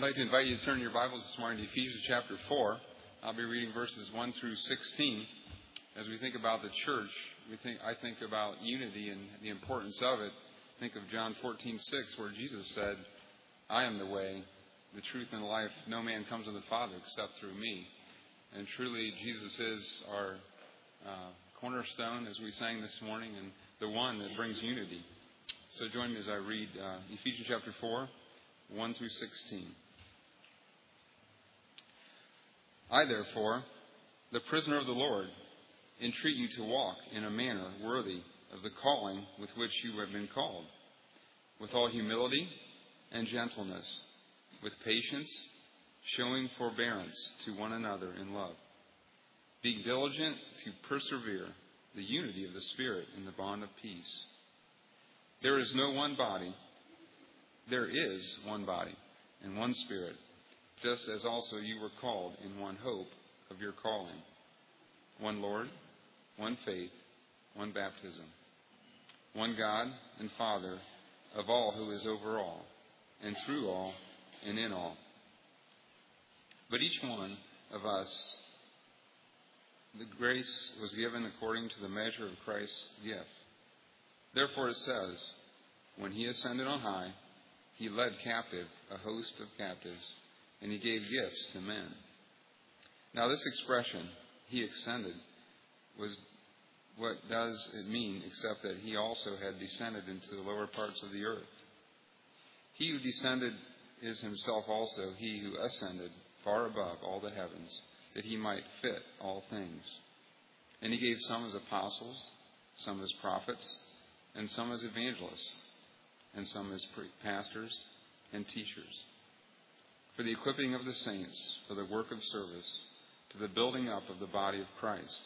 I'd like to invite you to turn your Bibles this morning to Ephesians chapter 4. I'll be reading verses 1 through 16. As we think about the church, I think about unity and the importance of it. Think of John 14:6, where Jesus said, I am the way, the truth, and the life. No man comes to the Father except through me. And truly, Jesus is our cornerstone, as we sang this morning, and the one that brings unity. So join me as I read Ephesians chapter 4, 1 through 16. I, therefore, the prisoner of the Lord, entreat you to walk in a manner worthy of the calling with which you have been called, with all humility and gentleness, with patience, showing forbearance to one another in love, being diligent to persevere the unity of the Spirit in the bond of peace. There is one body and one Spirit, just as also you were called in one hope of your calling. One Lord, one faith, one baptism, one God and Father of all, who is over all, and through all, and in all. But each one of us, the grace was given according to the measure of Christ's gift. Therefore it says, when he ascended on high, he led captive a host of captives, and he gave gifts to men. Now this expression, he ascended, what does it mean except that he also had descended into the lower parts of the earth? He who descended is himself also he who ascended far above all the heavens, that he might fit all things. And he gave some as apostles, some as prophets, and some as evangelists, and some as pastors and teachers, for the equipping of the saints, for the work of service, to the building up of the body of Christ,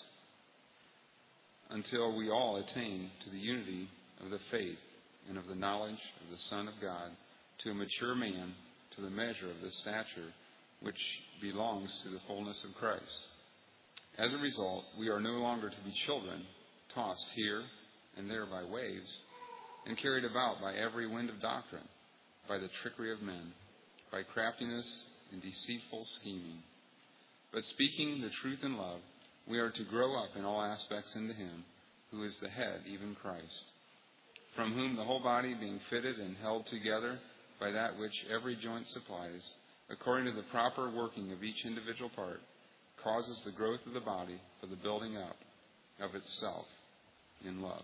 until we all attain to the unity of the faith and of the knowledge of the Son of God, to a mature man, to the measure of the stature which belongs to the fullness of Christ. As a result, we are no longer to be children, tossed here and there by waves, and carried about by every wind of doctrine, by the trickery of men, by craftiness and deceitful scheming. But speaking the truth in love, we are to grow up in all aspects into him who is the head, even Christ, from whom the whole body, being fitted and held together by that which every joint supplies, according to the proper working of each individual part, causes the growth of the body for the building up of itself in love.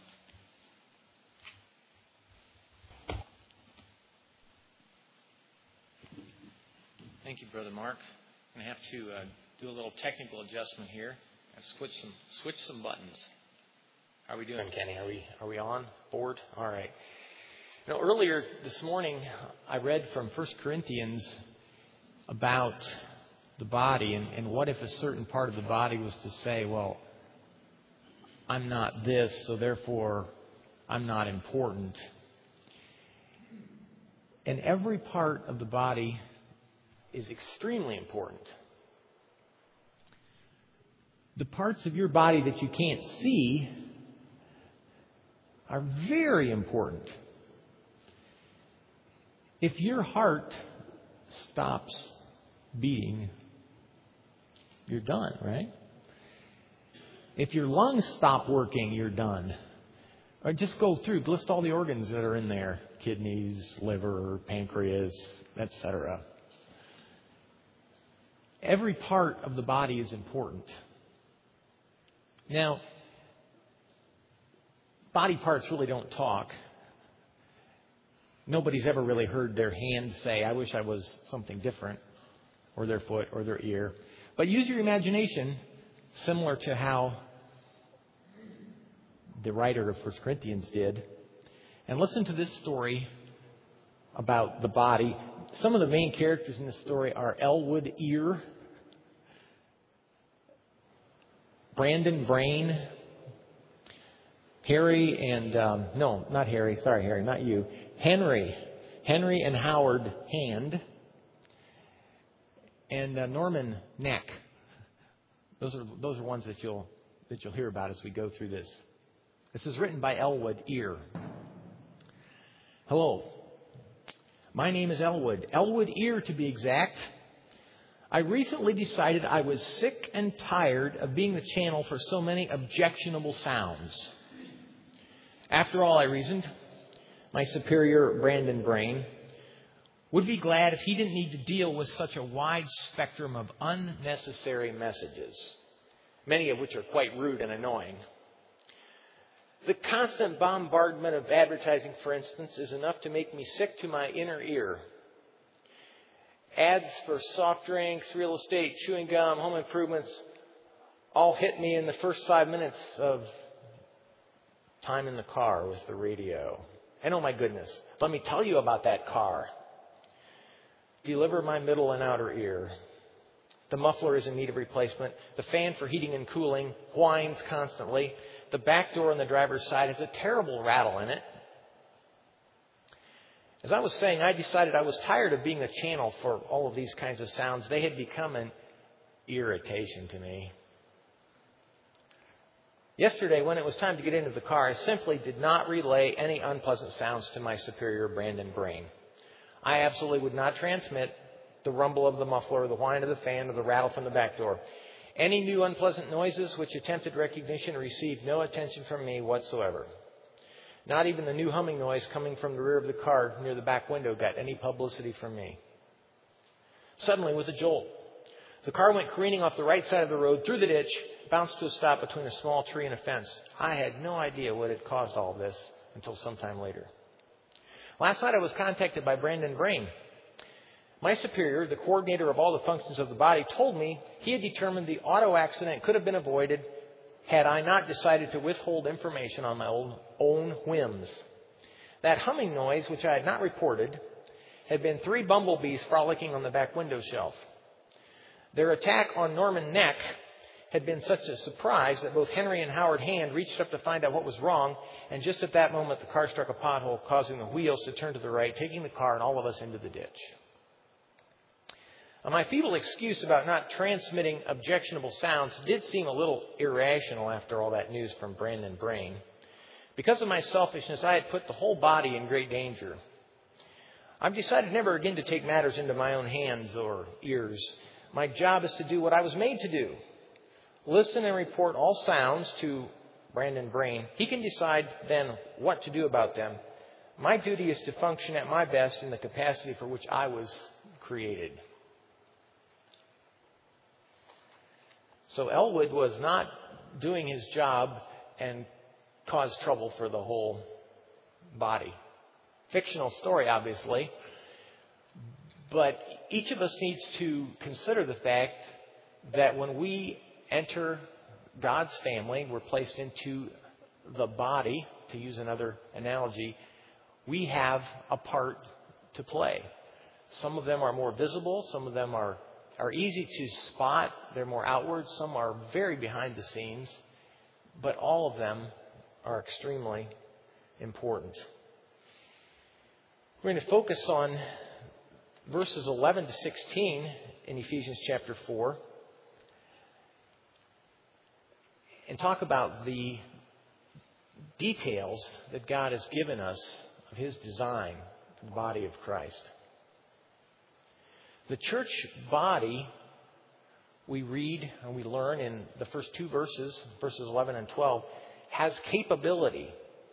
Thank you, Brother Mark. I'm going to have to do a little technical adjustment here. I've switch some buttons. How are we doing, Kenny? Are we on board? All right. Earlier this morning, I read from 1 Corinthians about the body, and what if a certain part of the body was to say, well, I'm not this, so therefore I'm not important. And every part of the body is extremely important. The parts of your body that you can't see are very important. If your heart stops beating, you're done, right? If your lungs stop working, you're done. Or just go through, list all the organs that are in there: kidneys, liver, pancreas, etc. Every part of the body is important. Now, body parts really don't talk. Nobody's ever really heard their hand say, I wish I was something different, or their foot, or their ear. But use your imagination, similar to how the writer of 1 Corinthians did, and listen to this story about the body. Some of the main characters in this story are Elwood Ear, Brandon Brain, Harry and, no, not Harry, sorry Harry, not you, Henry and Howard Hand, and Norman Neck. Those are ones that you'll hear about as we go through this. This is written by Elwood Ear. Hello. My name is Elwood. Elwood Ear, to be exact. I recently decided I was sick and tired of being the channel for so many objectionable sounds. After all, I reasoned, my superior, Brandon Brain, would be glad if he didn't need to deal with such a wide spectrum of unnecessary messages, many of which are quite rude and annoying. The constant bombardment of advertising, for instance, is enough to make me sick to my inner ear. Ads for soft drinks, real estate, chewing gum, home improvements all hit me in the first 5 minutes of time in the car with the radio. And oh my goodness, let me tell you about that car. Deliver my middle and outer ear. The muffler is in need of replacement. The fan for heating and cooling whines constantly. The back door on the driver's side has a terrible rattle in it. As I was saying, I decided I was tired of being a channel for all of these kinds of sounds. They had become an irritation to me. Yesterday, when it was time to get into the car, I simply did not relay any unpleasant sounds to my superior, Brandon Brain. I absolutely would not transmit the rumble of the muffler, or the whine of the fan, or the rattle from the back door. Any new unpleasant noises which attempted recognition received no attention from me whatsoever. Not even the new humming noise coming from the rear of the car near the back window got any publicity from me. Suddenly, with a jolt, the car went careening off the right side of the road, through the ditch, bounced to a stop between a small tree and a fence. I had no idea what had caused all this until sometime later. Last night I was contacted by Brandon Brain. My superior, the coordinator of all the functions of the body, told me he had determined the auto accident could have been avoided had I not decided to withhold information on my own whims. That humming noise, which I had not reported, had been 3 bumblebees frolicking on the back window shelf. Their attack on Norman Neck had been such a surprise that both Henry and Howard Hand reached up to find out what was wrong, and just at that moment the car struck a pothole, causing the wheels to turn to the right, taking the car and all of us into the ditch. My feeble excuse about not transmitting objectionable sounds did seem a little irrational after all that news from Brandon Brain. Because of my selfishness, I had put the whole body in great danger. I've decided never again to take matters into my own hands or ears. My job is to do what I was made to do. Listen and report all sounds to Brandon Brain. He can decide then what to do about them. My duty is to function at my best in the capacity for which I was created. So Elwood was not doing his job and caused trouble for the whole body. Fictional story, obviously. But each of us needs to consider the fact that when we enter God's family, we're placed into the body, to use another analogy, we have a part to play. Some of them are more visible, some of them are easy to spot, they're more outward, some are very behind the scenes, but all of them are extremely important. We're going to focus on verses 11 to 16 in Ephesians chapter 4 and talk about the details that God has given us of His design for the body of Christ. The church body, we read and we learn in the first 2 verses, verses 11 and 12, has capability.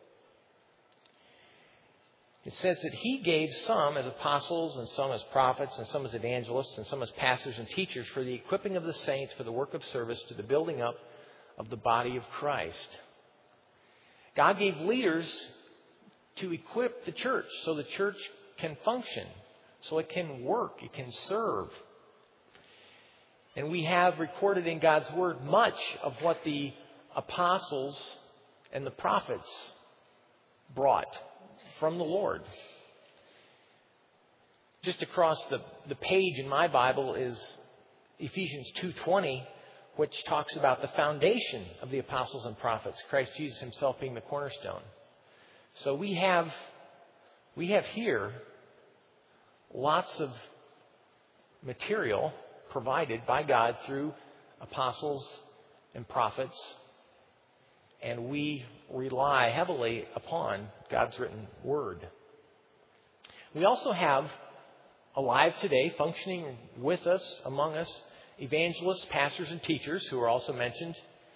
It says that He gave some as apostles and some as prophets and some as evangelists and some as pastors and teachers for the equipping of the saints for the work of service to the building up of the body of Christ. God gave leaders to equip the church so the church can function, so it can work, it can serve. And we have recorded in God's Word much of what the apostles and the prophets brought from the Lord. Just across the page in my Bible is Ephesians 2:20, which talks about the foundation of the apostles and prophets, Christ Jesus Himself being the cornerstone. So we have here lots of material provided by God through apostles and prophets, and we rely heavily upon God's written word. We also have alive today, functioning with us, among us, evangelists, pastors, and teachers who are also mentioned.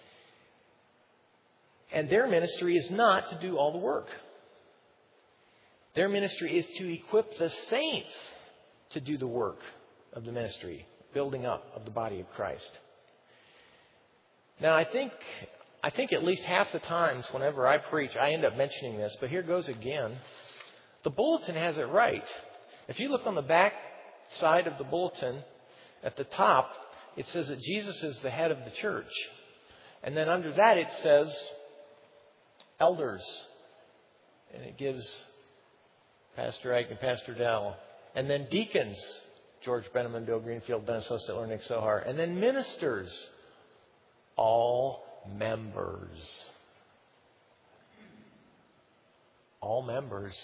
And their ministry is not to do all the work. Their ministry is to equip the saints to do the work of the ministry, building up of the body of Christ. Now, I think at least half the times whenever I preach, I end up mentioning this, but here goes again. The bulletin has it right. If you look on the back side of the bulletin, at the top, it says that Jesus is the head of the church. And then under that it says elders. And it gives Pastor Ike and Pastor Dell. And then deacons, George Brenneman, Bill Greenfield, Dennis Hostetler, Nick Sohar. And then ministers, all members. All members.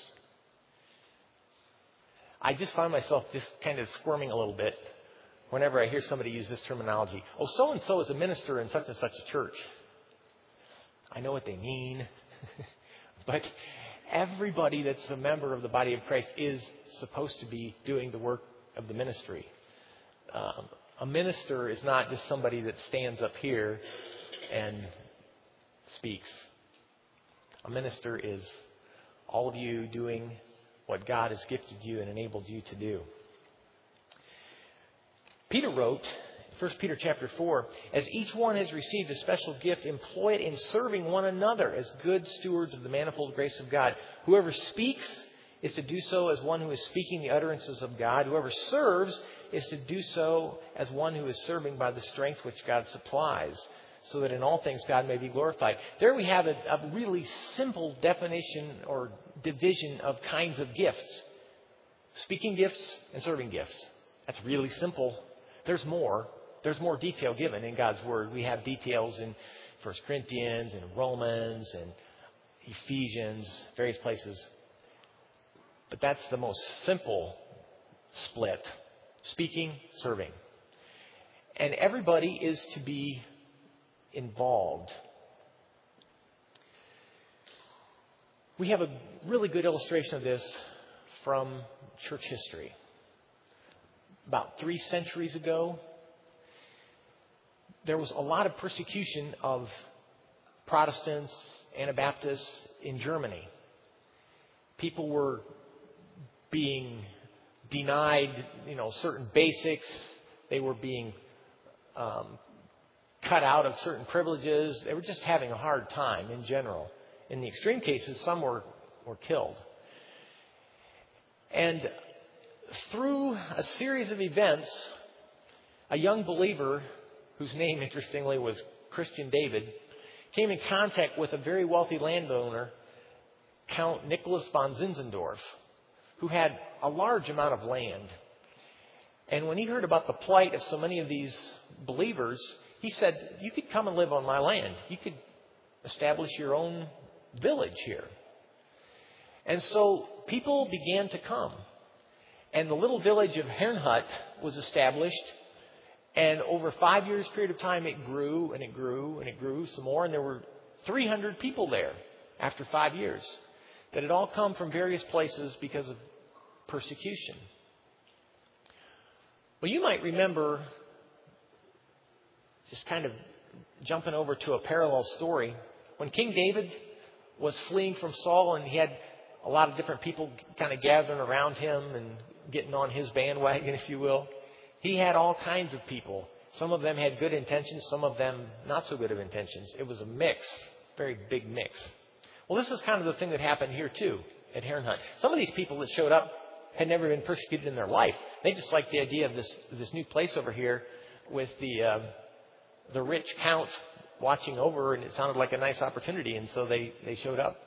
I just find myself just kind of squirming a little bit whenever I hear somebody use this terminology. Oh, so-and-so is a minister in such and such a church. I know what they mean. But everybody that's a member of the body of Christ is supposed to be doing the work of the ministry. A minister is not just somebody that stands up here and speaks. A minister is all of you doing what God has gifted you and enabled you to do. Peter wrote, 1 Peter chapter 4, as each one has received a special gift, employ it in serving one another as good stewards of the manifold grace of God. Whoever speaks is to do so as one who is speaking the utterances of God. Whoever serves is to do so as one who is serving by the strength which God supplies, so that in all things God may be glorified. There we have a really simple definition or division of kinds of gifts. Speaking gifts and serving gifts. That's really simple. There's more. There's more detail given in God's Word. We have details in 1 Corinthians and Romans and Ephesians, various places. But that's the most simple split. Speaking, serving. And everybody is to be involved. We have a really good illustration of this from church history. About 3 centuries ago, there was a lot of persecution of Protestants, Anabaptists in Germany. People were being denied, certain basics. They were being cut out of certain privileges. They were just having a hard time in general. In the extreme cases, some were killed. And through a series of events, a young believer, whose name, interestingly, was Christian David, came in contact with a very wealthy landowner, Count Nicholas von Zinzendorf, who had a large amount of land. And when he heard about the plight of so many of these believers, he said, you could come and live on my land. You could establish your own village here. And so people began to come. And the little village of Herrnhut was established. And over 5 years period of time, it grew and it grew and it grew some more. And there were 300 people there after 5 years that had all come from various places because of persecution. Well, you might remember, just kind of jumping over to a parallel story, when King David was fleeing from Saul and he had a lot of different people kind of gathering around him and getting on his bandwagon, if you will. He had all kinds of people. Some of them had good intentions, some of them not so good of intentions. It was a mix, very big mix. Well, this is kind of the thing that happened here too at Herrnhut. Some of these people that showed up had never been persecuted in their life. They just liked the idea of this new place over here with the rich count watching over, and it sounded like a nice opportunity, and so they showed up.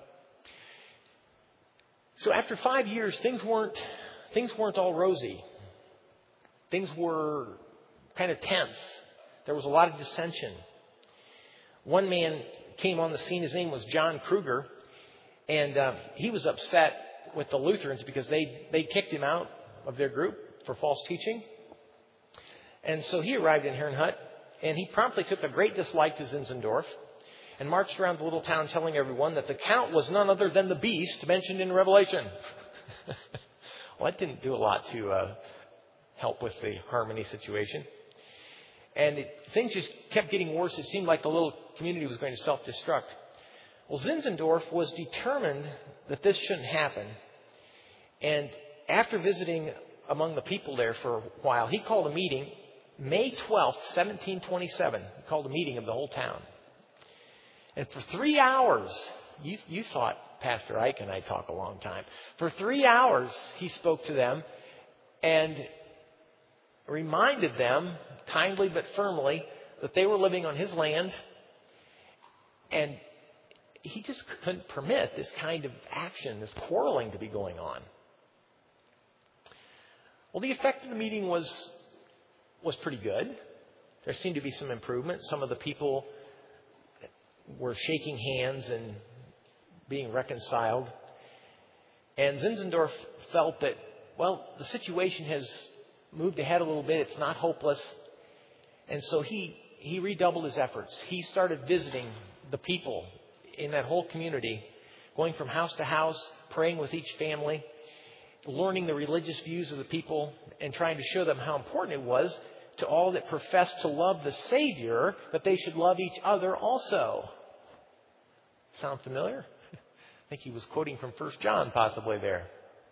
So after 5 years, things weren't all rosy. Things were kind of tense. There was a lot of dissension. One man came on the scene. His name was John Kruger, and he was upset with the Lutherans because they kicked him out of their group for false teaching. And so he arrived in Herrnhut, and he promptly took a great dislike to Zinzendorf and marched around the little town telling everyone that the Count was none other than the beast mentioned in Revelation. Well, that didn't do a lot to help with the harmony situation. And things just kept getting worse. It seemed like the little community was going to self-destruct. Well, Zinzendorf was determined that this shouldn't happen. And after visiting among the people there for a while, he called a meeting, May 12th, 1727. He called a meeting of the whole town. And for 3 hours, you thought Pastor Ike and I talk a long time. For 3 hours, he spoke to them and reminded them, kindly but firmly, that they were living on his land. And he just couldn't permit this kind of action, this quarreling to be going on. Well, the effect of the meeting was pretty good. There seemed to be some improvement. Some of the people were shaking hands and being reconciled. And Zinzendorf felt that, well, the situation has moved ahead a little bit. It's not hopeless. And so he redoubled his efforts. He started visiting the people in that whole community, going from house to house, praying with each family, learning the religious views of the people, and trying to show them how important it was to all that professed to love the Savior that they should love each other also. Sound familiar? I think he was quoting from 1 John possibly there.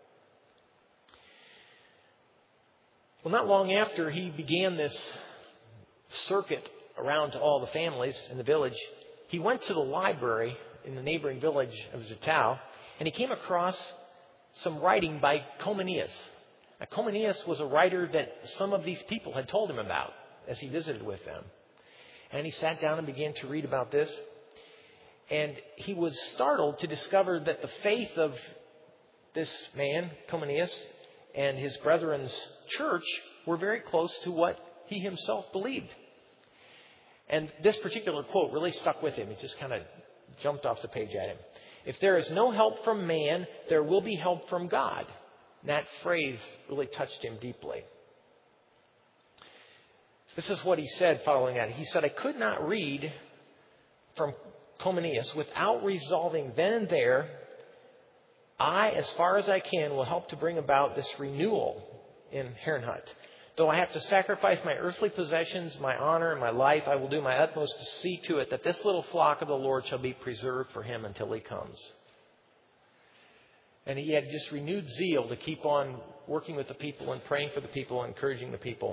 Well, not long after he began this circuit around to all the families in the village, he went to the library in the neighboring village of Zittau, and he came across some writing by Comenius. Now, Comenius was a writer that some of these people had told him about as he visited with them. And he sat down and began to read about this. And he was startled to discover that the faith of this man, Comenius, and his brethren's church were very close to what he himself believed. And this particular quote really stuck with him. It just kind of jumped off the page at him. If there is no help from man, there will be help from God. And that phrase really touched him deeply. This is what he said following that. He said, I could not read from Comenius without resolving then and there, I, as far as I can, will help to bring about this renewal in Herrnhut. Though I have to sacrifice my earthly possessions, my honor, and my life, I will do my utmost to see to it that this little flock of the Lord shall be preserved for him until he comes. And he had just renewed zeal to keep on working with the people and praying for the people and encouraging the people.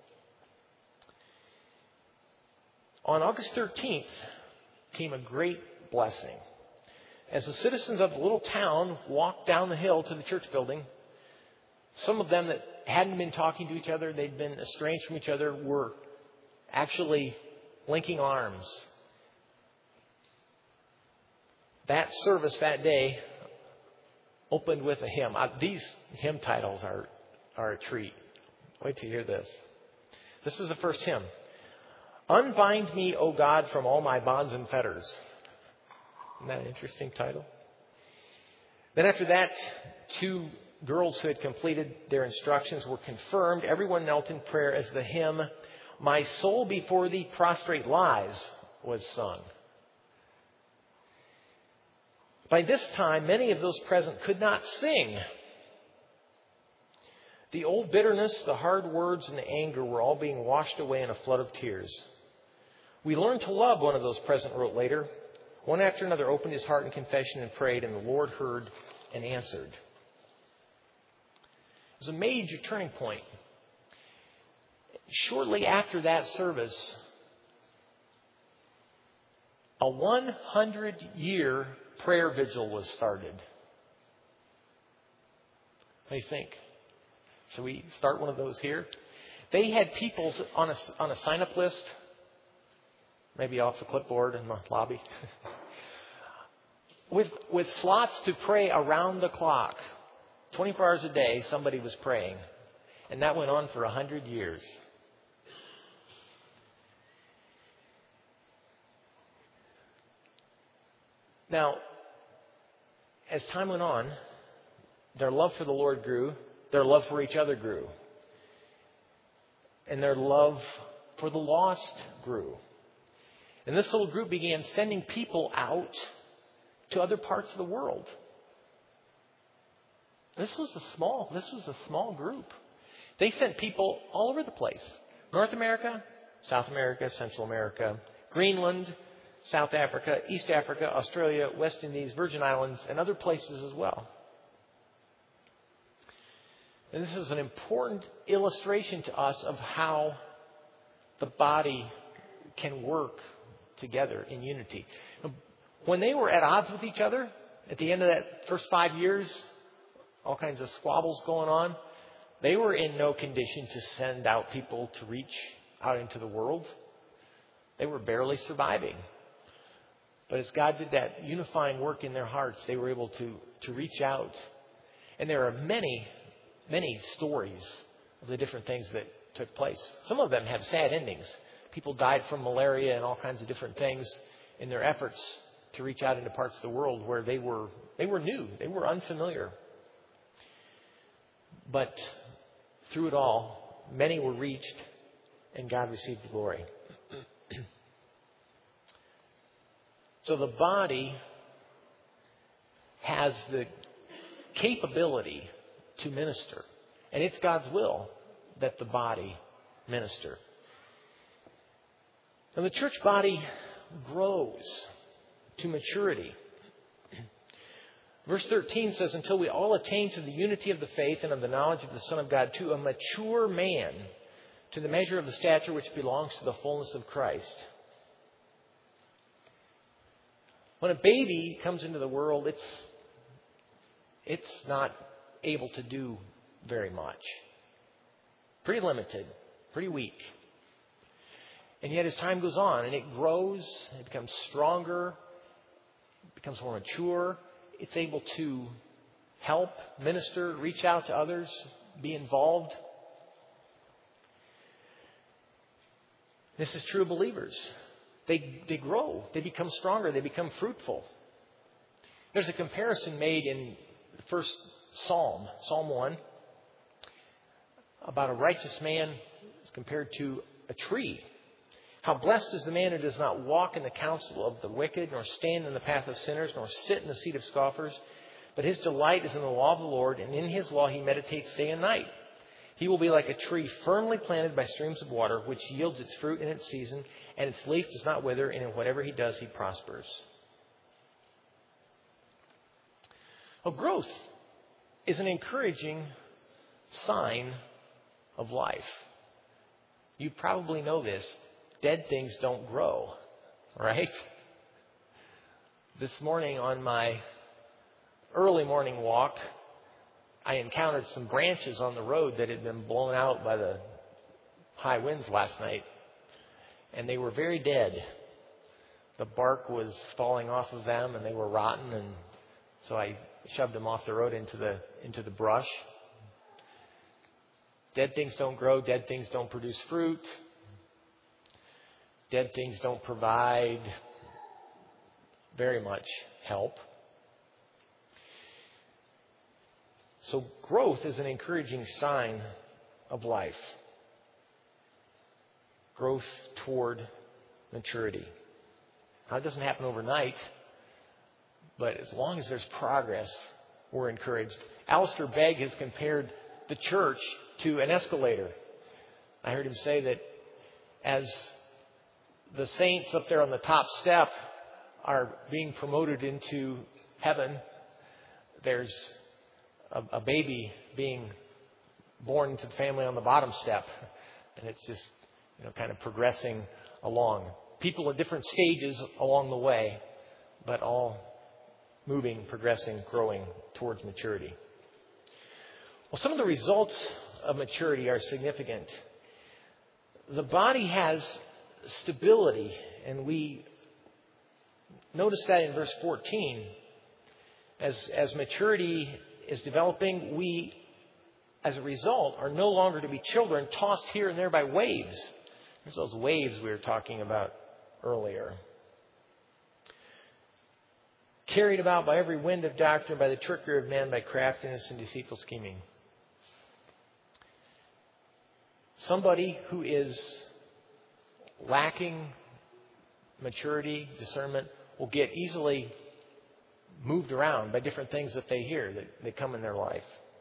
On August 13th came a great blessing. As the citizens of the little town walked down the hill to the church building, some of them that hadn't been talking to each other, they'd been estranged from each other, were actually linking arms. That service that day opened with a hymn. These hymn titles are a treat. Wait till you hear this. This is the first hymn. Unbind me, O God, from all my bonds and fetters. Isn't that an interesting title? Then after that, 2 girls who had completed their instructions were confirmed. Everyone knelt in prayer as the hymn, My Soul Before Thee Prostrate Lies, was sung. By this time, many of those present could not sing. The old bitterness, the hard words, and the anger were all being washed away in a flood of tears. We learned to love, one of those present wrote later. One after another opened his heart in confession and prayed, and the Lord heard and answered. It was a major turning point. Shortly after that service, a 100-year prayer vigil was started. What do you think? Should we start one of those here? They had people on a sign-up list, maybe off the clipboard in the lobby, with slots to pray around the clock. 24 hours a day, somebody was praying. And that went on for 100 years. Now, as time went on, their love for the Lord grew. Their love for each other grew. And their love for the lost grew. And this little group began sending people out to other parts of the world. This was a small group. They sent people all over the place. North America, South America, Central America, Greenland, South Africa, East Africa, Australia, West Indies, Virgin Islands, and other places as well. And this is an important illustration to us of how the body can work together in unity. When they were at odds with each other, at the end of that first 5 years, all kinds of squabbles going on, they were in no condition to send out people to reach out into the world. They were barely surviving. But as God did that unifying work in their hearts, they were able to reach out. And there are many, many stories of the different things that took place. Some of them have sad endings. People died from malaria and all kinds of different things in their efforts to reach out into parts of the world where they were new, they were unfamiliar. But through it all, many were reached and God received the glory. So the body has the capability to minister. And it's God's will that the body minister. And the church body grows to maturity. Verse 13 says, until we all attain to the unity of the faith and of the knowledge of the Son of God, to a mature man, to the measure of the stature which belongs to the fullness of Christ. When a baby comes into the world, it's not able to do very much. Pretty limited, pretty weak. And yet as time goes on and it grows, it becomes stronger, it becomes more mature, it's able to help, minister, reach out to others, be involved. This is true of believers. They grow, they become stronger, they become fruitful. There's a comparison made in the first Psalm, Psalm 1, about a righteous man as compared to a tree. How blessed is the man who does not walk in the counsel of the wicked, nor stand in the path of sinners, nor sit in the seat of scoffers. But his delight is in the law of the Lord, and in his law he meditates day and night. He will be like a tree firmly planted by streams of water, which yields its fruit in its season, and its leaf does not wither, and in whatever he does, he prospers. Well, growth is an encouraging sign of life. You probably know this. Dead things don't grow, right? This morning on my early morning walk, I encountered some branches on the road that had been blown out by the high winds last night. And they were very dead. The bark was falling off of them and they were rotten. And so I shoved them off the road into the brush. Dead things don't grow. Dead things don't produce fruit. Dead things don't provide very much help. So growth is an encouraging sign of life. Growth toward maturity. Now, it doesn't happen overnight, but as long as there's progress, we're encouraged. Alistair Begg has compared the church to an escalator. I heard him say that as the saints up there on the top step are being promoted into heaven, there's a baby being born into the family on the bottom step. And it's just, kind of progressing along. People at different stages along the way, but all moving, progressing, growing towards maturity. Well, some of the results of maturity are significant. The body has stability, and we notice that in verse 14. As maturity is developing, we, as a result, are no longer to be children tossed here and there by waves. There's those waves we were talking about earlier. Carried about by every wind of doctrine, by the trickery of men, by craftiness and deceitful scheming. Somebody who is lacking maturity, discernment, will get easily moved around by different things that they hear that come in their life.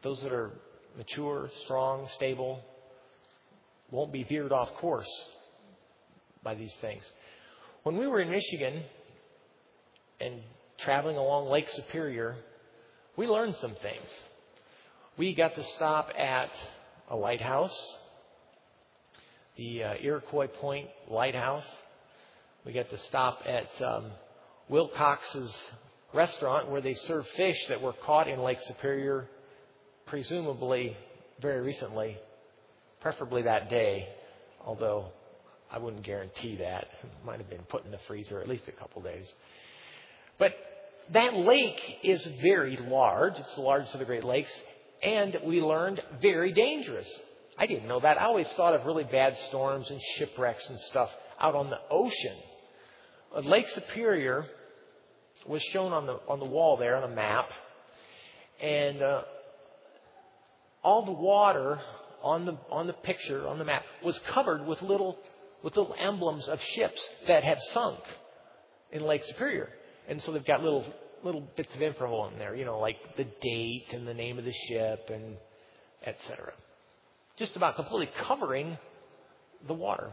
those that are mature, strong, stable, won't be veered off course by these things. When we were in Michigan and traveling along Lake Superior, we learned some things. We got to stop at a lighthouse, the Iroquois Point Lighthouse. We got to stop at Wilcox's restaurant where they serve fish that were caught in Lake Superior, presumably very recently, preferably that day, although I wouldn't guarantee that. It might have been put in the freezer at least a couple days. But that lake is very large. It's the largest of the Great Lakes. And we learned very dangerous. I didn't know that. I always thought of really bad storms and shipwrecks and stuff out on the ocean. Lake Superior was shown on the wall there on a map. And all the water on the picture, on the map, was covered with little emblems of ships that had sunk in Lake Superior. And so they've got little bits of info in there, like the date and the name of the ship and et cetera. Just about completely covering the water.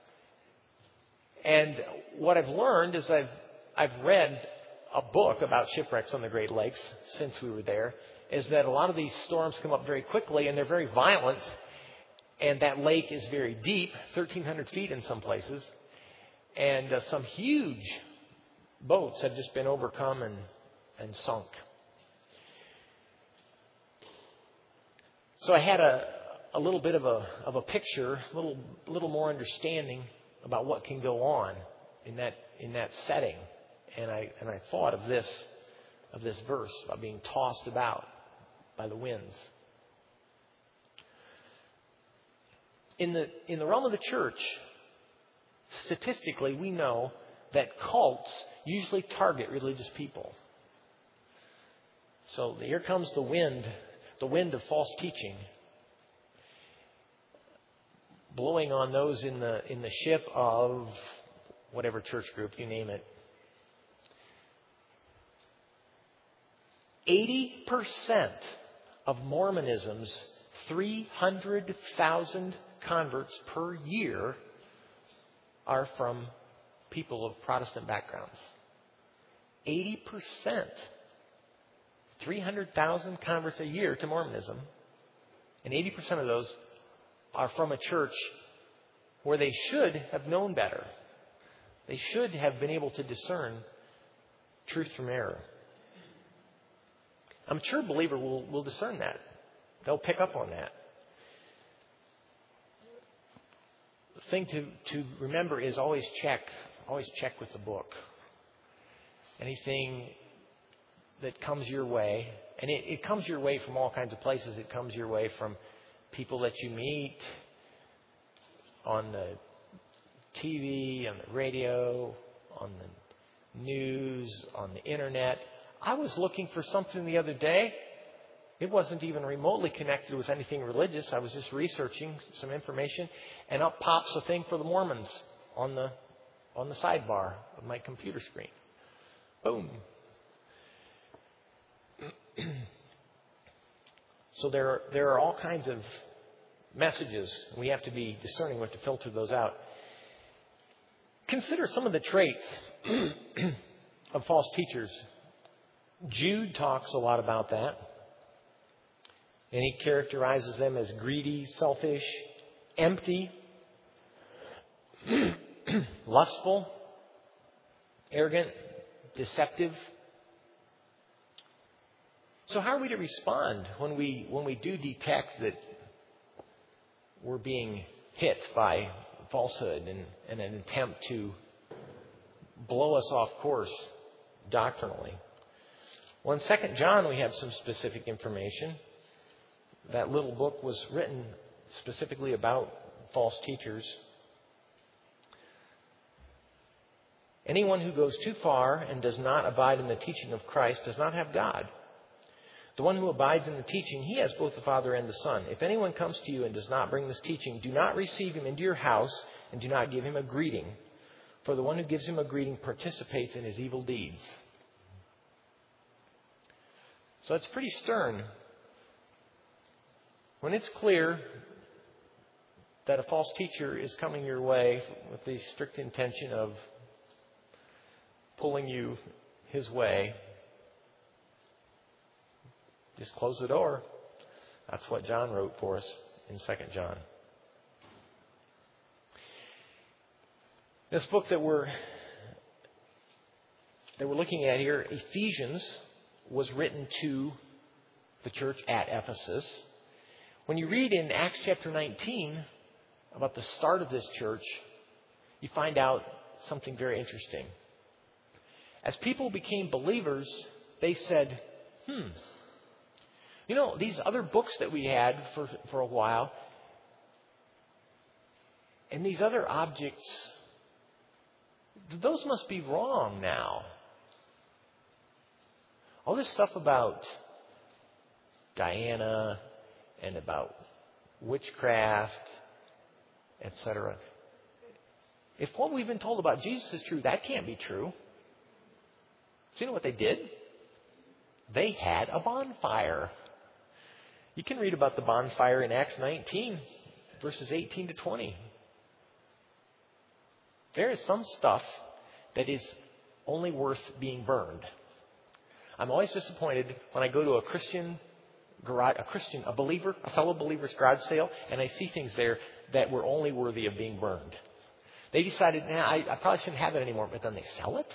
And what I've learned is I've read a book about shipwrecks on the Great Lakes since we were there, is that a lot of these storms come up very quickly and they're very violent. And that lake is very deep, 1,300 feet in some places. And some huge boats have just been overcome and sunk. So I had a little bit of a picture, a little more understanding about what can go on in that setting. And I thought of this verse about being tossed about by the winds. In the realm of the church, statistically, we know that cults usually target religious people. So here comes the wind of false teaching, blowing on those in the ship of whatever church group, you name it. 80% of Mormonism's 300,000 converts per year are from people of Protestant backgrounds. 80%. 300,000 converts a year to Mormonism. And 80% of those are from a church where they should have known better. They should have been able to discern truth from error. A mature believer will discern that. They'll pick up on that. The thing to remember is always check with the book. Anything that comes your way, and it comes your way from all kinds of places. It comes your way from people that you meet on the TV, on the radio, on the news, on the internet. I was looking for something the other day. It wasn't even remotely connected with anything religious. I was just researching some information, and up pops a thing for the Mormons on the sidebar of my computer screen. Boom. So there are all kinds of messages. We have to be discerning what to filter those out. Consider some of the traits of false teachers. Jude talks a lot about that. And he characterizes them as greedy, selfish, empty, lustful, arrogant, deceptive. So how are we to respond when we do detect that we're being hit by falsehood and an attempt to blow us off course doctrinally? Well, in 2 John, we have some specific information. That little book was written specifically about false teachers. Anyone who goes too far and does not abide in the teaching of Christ does not have God. The one who abides in the teaching, he has both the Father and the Son. If anyone comes to you and does not bring this teaching, do not receive him into your house and do not give him a greeting. For the one who gives him a greeting participates in his evil deeds. So it's pretty stern When it's clear that a false teacher is coming your way with the strict intention of pulling you his way, just close the door. That's what John wrote for us in 2 John. This book that we're looking at here, Ephesians, was written to the church at Ephesus. When you read in Acts chapter 19 about the start of this church, you find out something very interesting. As people became believers, they said, these other books that we had for a while, and these other objects, those must be wrong now. All this stuff about Diana and about witchcraft, etc. If what we've been told about Jesus is true, that can't be true. So you know what they did? They had a bonfire. You can read about the bonfire in Acts 19, verses 18 to 20. There is some stuff that is only worth being burned. I'm always disappointed when I go to a fellow believer's garage sale, and I see things there that were only worthy of being burned. They decided, I probably shouldn't have it anymore, but then they sell it.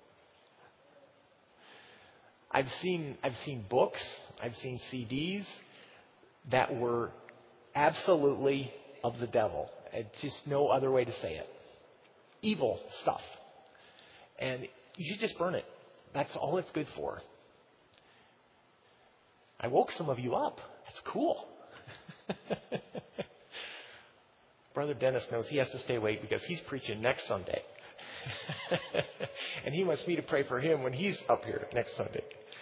I've seen books, I've seen CDs that were absolutely of the devil. It's just no other way to say it. Evil stuff. And you should just burn it. That's all it's good for. I woke some of you up. That's cool. Brother Dennis knows he has to stay awake because he's preaching next Sunday. And he wants me to pray for him when he's up here next Sunday.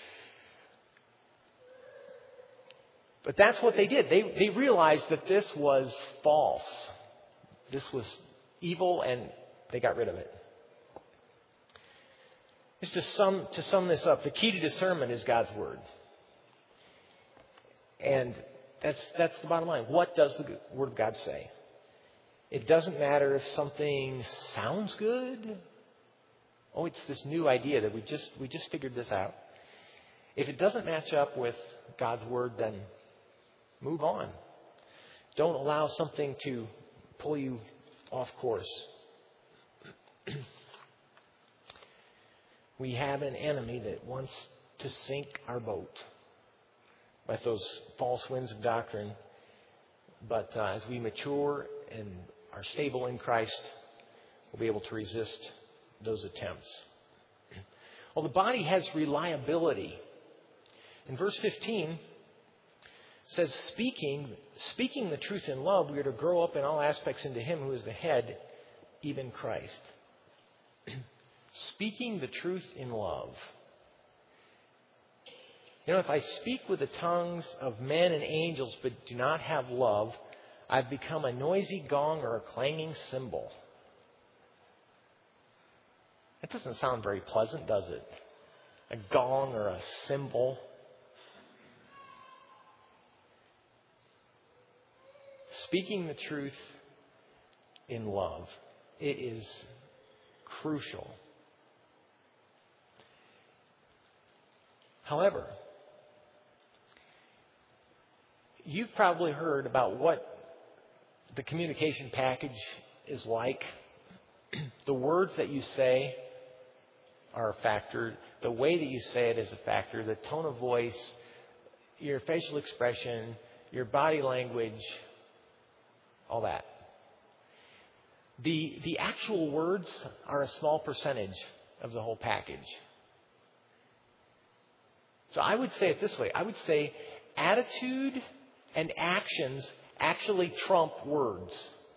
But that's what they did. They realized that this was false. This was evil, and they got rid of it. Just to sum this up, the key to discernment is God's Word. And that's the bottom line. What does the Word of God say? It doesn't matter if something sounds good. Oh, it's this new idea that we just figured this out. If it doesn't match up with God's Word, then move on. Don't allow something to pull you off course. We have an enemy that wants to sink our boat with those false winds of doctrine. But as we mature and are stable in Christ, we'll be able to resist those attempts. Well, the body has reliability. In verse 15, it says, speaking the truth in love, we are to grow up in all aspects into Him who is the head, even Christ. Speaking the truth in love. If I speak with the tongues of men and angels but do not have love, I've become a noisy gong or a clanging cymbal. That doesn't sound very pleasant, does it? A gong or a cymbal. Speaking the truth in love. It is crucial. However, you've probably heard about what the communication package is like. The words that you say are a factor. The way that you say it is a factor. The tone of voice, your facial expression, your body language, all that. The actual words are a small percentage of the whole package. So I would say it this way. I would say attitude and actions actually trump words.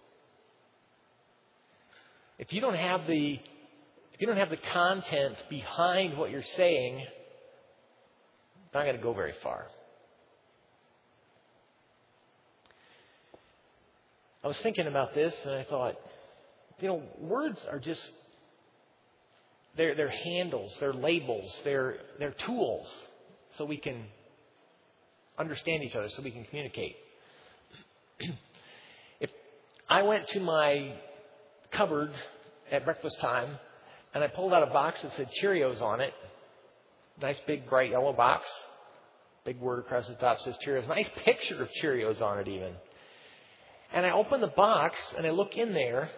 If you don't have the content behind what you're saying, it's not going to go very far. I was thinking about this and I thought, words are just they're handles, they're labels, they're tools so we can understand each other, so we can communicate. If I went to my cupboard at breakfast time and I pulled out a box that said Cheerios on it, nice big bright yellow box, big word across the top says Cheerios, nice picture of Cheerios on it even. And I open the box and I look in there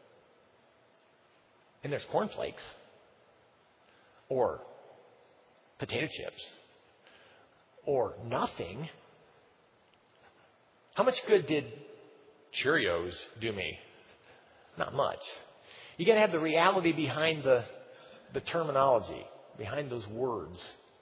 and there's cornflakes or potato chips or nothing. How much good did Cheerios do me? Not much. You got to have the reality behind the terminology, behind those words.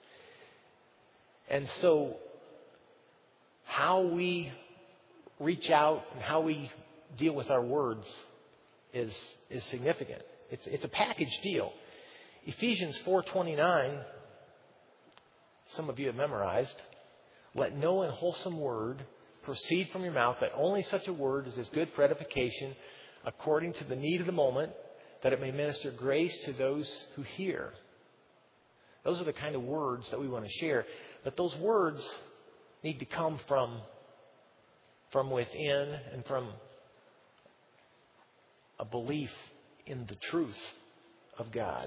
And so how we reach out and how we deal with our words is significant. It's a package deal. Ephesians 4:29, some of you have memorized. Let no unwholesome word proceed from your mouth, but only such a word as is good for edification, according to the need of the moment, that it may minister grace to those who hear. Those are the kind of words that we want to share. But those words need to come from within and from a belief in the truth of God.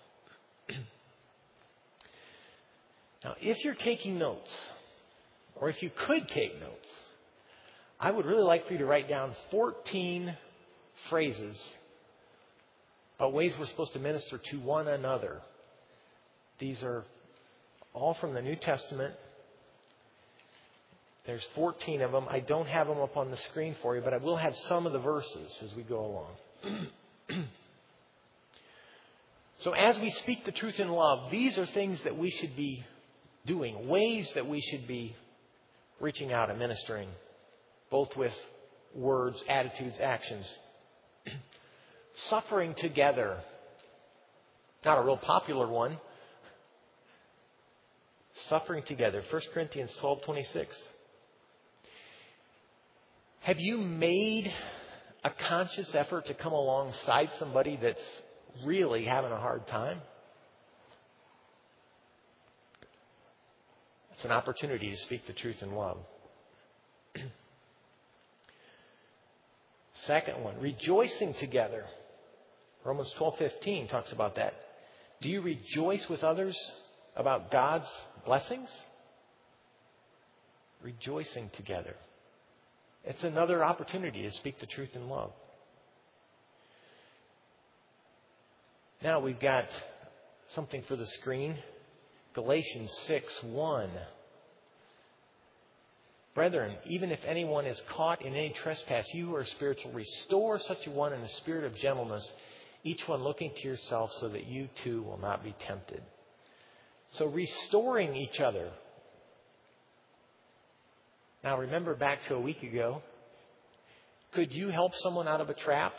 Now, if you're taking notes, or if you could take notes, I would really like for you to write down 14 phrases about ways we're supposed to minister to one another. These are all from the New Testament. There's 14 of them. I don't have them up on the screen for you, but I will have some of the verses as we go along. So as we speak the truth in love, these are things that we should be doing, ways that we should be reaching out and ministering, both with words, attitudes, actions. Suffering together. Not a real popular one. Suffering together. 1 Corinthians 12:26. Have you made a conscious effort to come alongside somebody that's really having a hard time? It's an opportunity to speak the truth in love. Second one, rejoicing together. Romans 12:15 talks about that. Do you rejoice with others about God's blessings? Rejoicing together. It's another opportunity to speak the truth in love. Now we've got something for the screen. Galatians 6:1. Brethren, even if anyone is caught in any trespass, you who are spiritual, restore such a one in a spirit of gentleness, each one looking to yourself so that you too will not be tempted. So restoring each other. Now remember back to a week ago. Could you help someone out of a trap?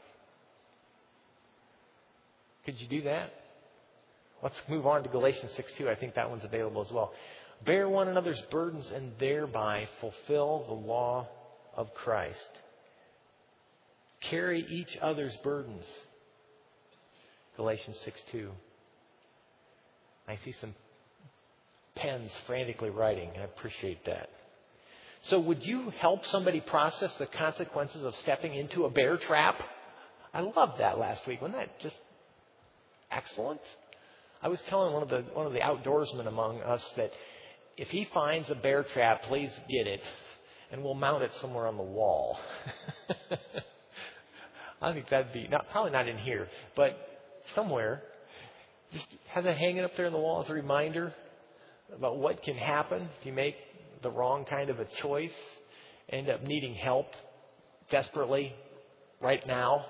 Could you do that? Let's move on to Galatians 6:2. I think that one's available as well. Bear one another's burdens and thereby fulfill the law of Christ. Carry each other's burdens. Galatians 6:2. I see some pens frantically writing. I appreciate that. So would you help somebody process the consequences of stepping into a bear trap? I loved that last week. Wasn't that just excellent? I was telling one of the outdoorsmen among us that if he finds a bear trap, please get it, and we'll mount it somewhere on the wall. I think that'd be probably not in here, but somewhere. Just have it hanging up there on the wall as a reminder about what can happen if you make the wrong kind of a choice, end up needing help desperately right now.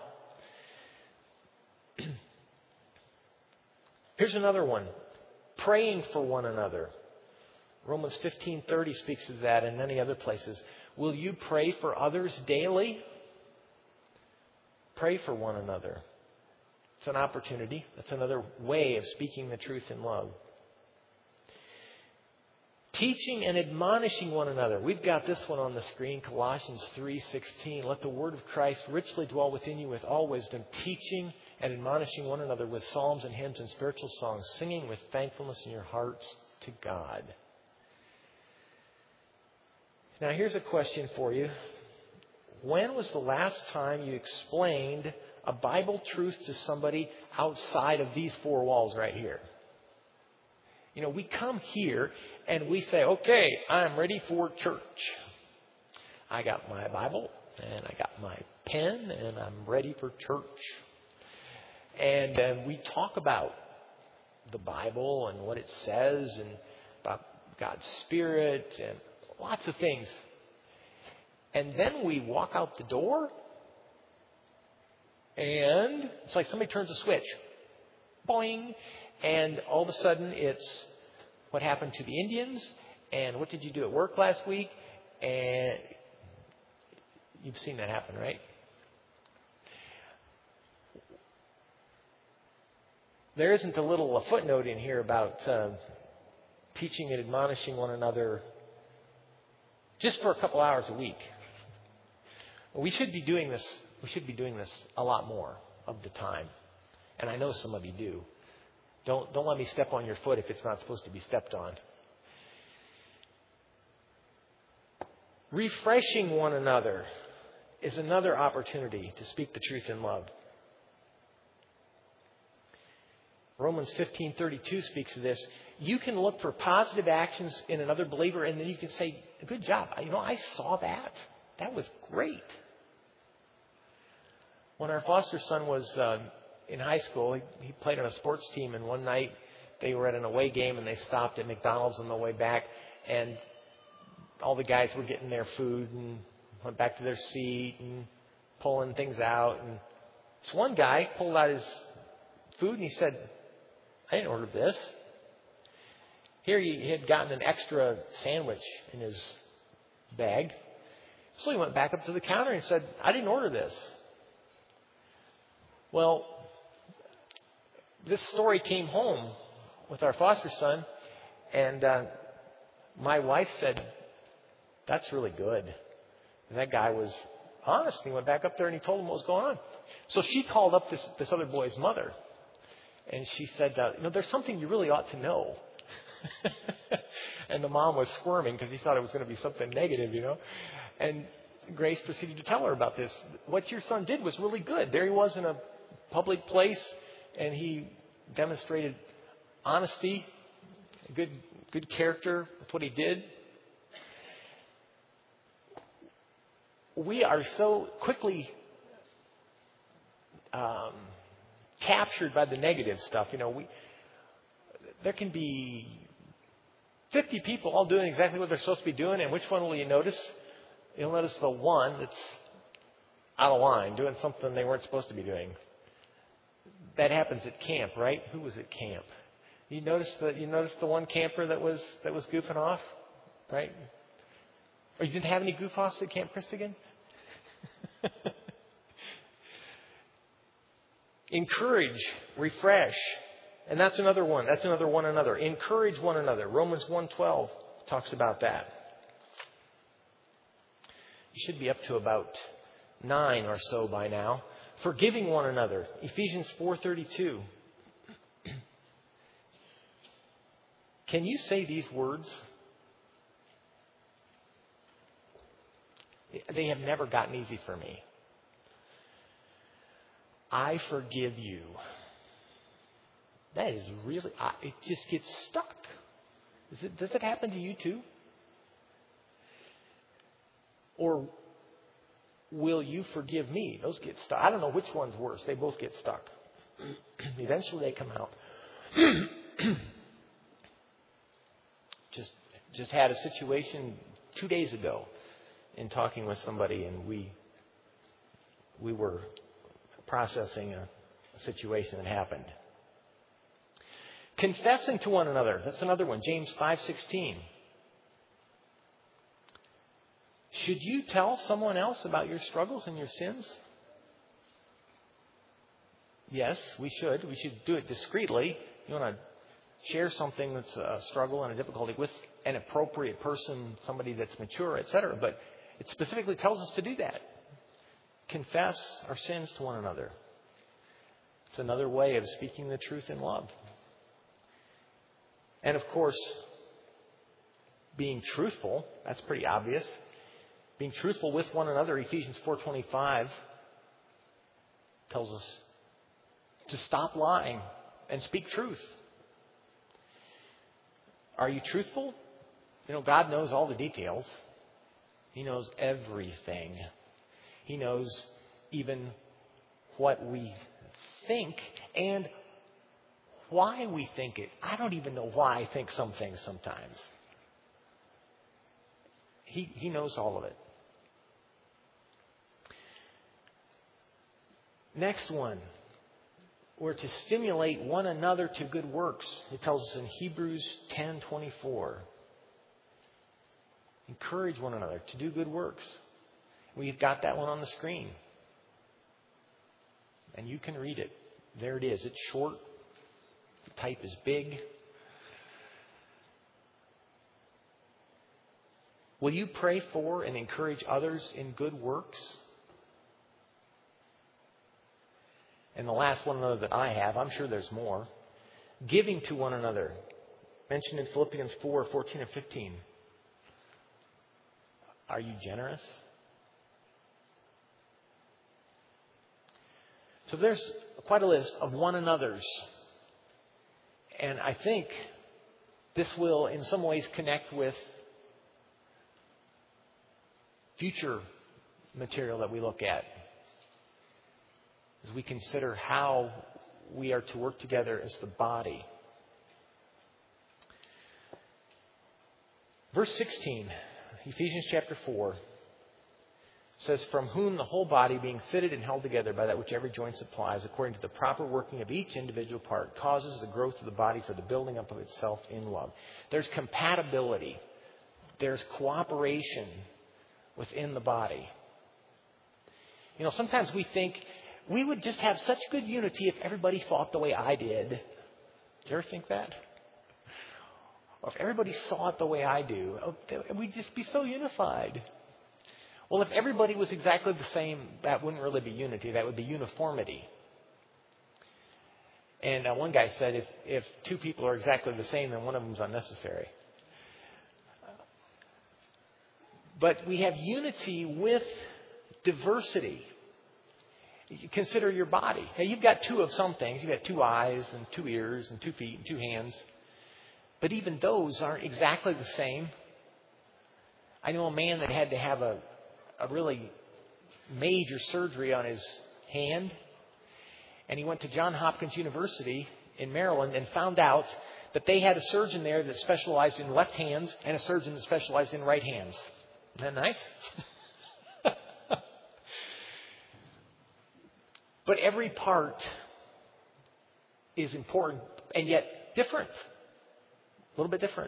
Here's another one. Praying for one another. Romans 15:30 speaks of that and many other places. Will you pray for others daily? Pray for one another. It's an opportunity. That's another way of speaking the truth in love. Teaching and admonishing one another. We've got this one on the screen, Colossians 3:16. Let the word of Christ richly dwell within you with all wisdom, teaching and admonishing one another with psalms and hymns and spiritual songs, singing with thankfulness in your hearts to God. Now here's a question for you. when was the last time you explained a Bible truth to somebody outside of these four walls right here? We come here and we say, okay, I'm ready for church. I got my Bible and I got my pen and I'm ready for church. And we talk about the Bible and what it says and about God's Spirit and lots of things. And then we walk out the door and it's like somebody turns a switch. Boing. And all of a sudden it's what happened to the Indians and what did you do at work last week? And you've seen that happen, right? There isn't a little footnote in here about teaching and admonishing one another just for a couple hours a week. We should be doing this. We should be doing this a lot more of the time, and I know some of you do. Don't let me step on your foot if it's not supposed to be stepped on. Refreshing one another is another opportunity to speak the truth in love. Romans 15:32 speaks of this. You can look for positive actions in another believer, and then you can say, "Good job. I saw that. That was great." When our foster son was in high school, he played on a sports team, and one night they were at an away game, and they stopped at McDonald's on the way back, and all the guys were getting their food and went back to their seat and pulling things out. And this one guy pulled out his food, and he said, "I didn't order this." Here he had gotten an extra sandwich in his bag. So he went back up to the counter and said, "I didn't order this." Well, this story came home with our foster son, and my wife said, "That's really good." And that guy was honest. He went back up there and he told him what was going on. So she called up this other boy's mother. And she said, "There's something you really ought to know." And the mom was squirming because he thought it was going to be something negative, And Grace proceeded to tell her about this. What your son did was really good. There he was in a public place, and he demonstrated honesty, good character with what he did. We are so quickly captured by the negative stuff. There can be 50 people all doing exactly what they're supposed to be doing, and which one will you notice? You'll notice the one that's out of line, doing something they weren't supposed to be doing. That happens at camp, right? Who was at camp? You noticed the one camper that was goofing off, right? Or you didn't have any goof-offs at Camp Christigan? Encourage, refresh. And that's another one. That's another one another. Encourage one another. Romans 1:12 talks about that. You should be up to about 9 or so by now. Forgiving one another. Ephesians 4:32. Can you say these words? They have never gotten easy for me. I forgive you. That is really, it just gets stuck. Does it happen to you too? Or will you forgive me? Those get stuck. I don't know which one's worse. They both get stuck. Eventually they come out. Just had a situation 2 days ago in talking with somebody, and we were processing a situation that happened. Confessing to one another. That's another one. James 5:16. Should you tell someone else about your struggles and your sins? Yes, we should. We should do it discreetly. You want to share something that's a struggle and a difficulty with an appropriate person, somebody that's mature, etc. But it specifically tells us to do that. Confess our sins to one another. It's another way of speaking the truth in love. And of course, being truthful, that's pretty obvious. Being truthful with one another, Ephesians 4:25 tells us to stop lying and speak truth. Are you truthful? God knows all the details. He knows everything. He knows even what we think and why we think it. I don't even know why I think some things sometimes. He knows all of it. Next one. We're to stimulate one another to good works. It tells us in Hebrews 10:24. Encourage one another to do good works. We've got that one on the screen. And you can read it. There it is. It's short. The type is big. Will you pray for and encourage others in good works? And the last one that I have, I'm sure there's more. Giving to one another. Mentioned in Philippians 4:14 and 15. Are you generous? So there's quite a list of one another's. And I think this will in some ways connect with future material that we look at as we consider how we are to work together as the body. Verse 16, Ephesians chapter 4, says, "From whom the whole body, being fitted and held together by that which every joint supplies, according to the proper working of each individual part, causes the growth of the body for the building up of itself in love." There's compatibility. There's cooperation within the body. Sometimes we think we would just have such good unity if everybody thought the way I did. Did you ever think that? Or if everybody saw it the way I do, we'd just be so unified. Well, if everybody was exactly the same, that wouldn't really be unity. That would be uniformity. And one guy said, if two people are exactly the same, then one of them is unnecessary. But we have unity with diversity. Consider your body. Now, you've got two of some things. You've got 2 eyes and 2 ears and 2 feet and 2 hands. But even those aren't exactly the same. I know a man that had to have a really major surgery on his hand. And he went to Johns Hopkins University in Maryland and found out that they had a surgeon there that specialized in left hands and a surgeon that specialized in right hands. Isn't that nice? But every part is important and yet different. A little bit different.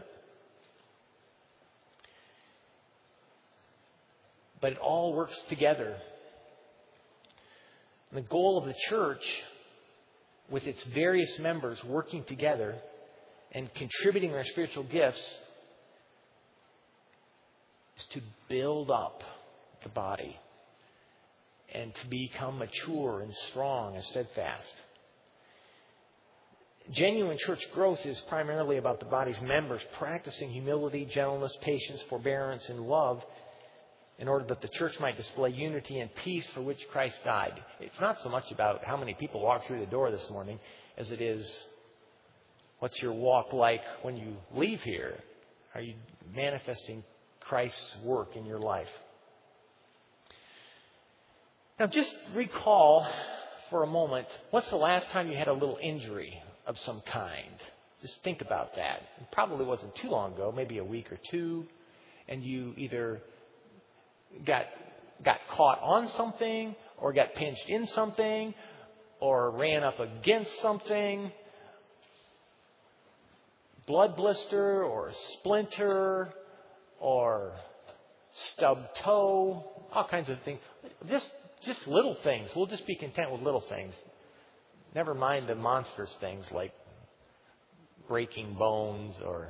But it all works together. And the goal of the church, with its various members working together and contributing their spiritual gifts, is to build up the body and to become mature and strong and steadfast. Genuine church growth is primarily about the body's members practicing humility, gentleness, patience, forbearance, and love in order that the church might display unity and peace for which Christ died. It's not so much about how many people walk through the door this morning as it is what's your walk like when you leave here. Are you manifesting Christ's work in your life? Now just recall for a moment, what's the last time you had a little injury of some kind? Just think about that. It probably wasn't too long ago, maybe a week or two, and you either got caught on something or got pinched in something or ran up against something. Blood blister or splinter or stubbed toe, all kinds of things. Just little things. We'll just be content with little things. Never mind the monstrous things like breaking bones or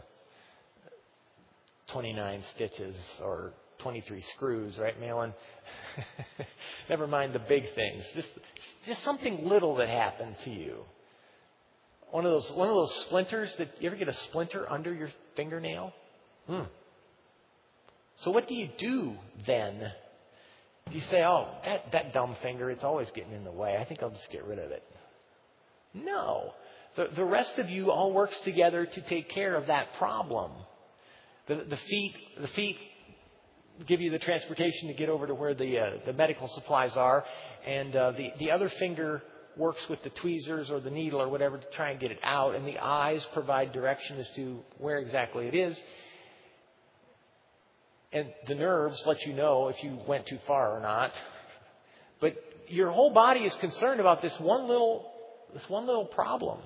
29 stitches or 23 screws, right, Malin? Never mind the big things. Just something little that happened to you. One of those splinters that you ever get a splinter under your fingernail? So what do you do then? Do you say, oh, that dumb finger, it's always getting in the way. I think I'll just get rid of it. No. The rest of you all works together to take care of that problem. The feet give you the transportation to get over to where the medical supplies are. And the other finger works with the tweezers or the needle or whatever to try and get it out. And the eyes provide direction as to where exactly it is. And the nerves let you know if you went too far or not. But your whole body is concerned about this one little problem.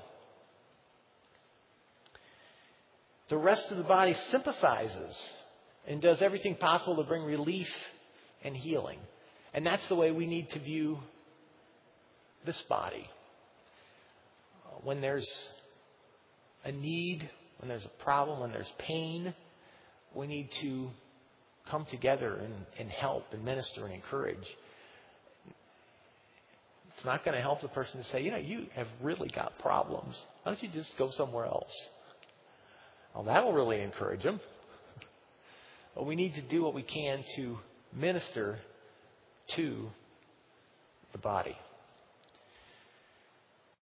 The rest of the body sympathizes and does everything possible to bring relief and healing. And that's the way we need to view this body. When there's a need, when there's a problem, when there's pain, we need to come together and help and minister and encourage. It's not going to help the person to say, you have really got problems. Why don't you just go somewhere else? Well, that'll really encourage them. But we need to do what we can to minister to the body.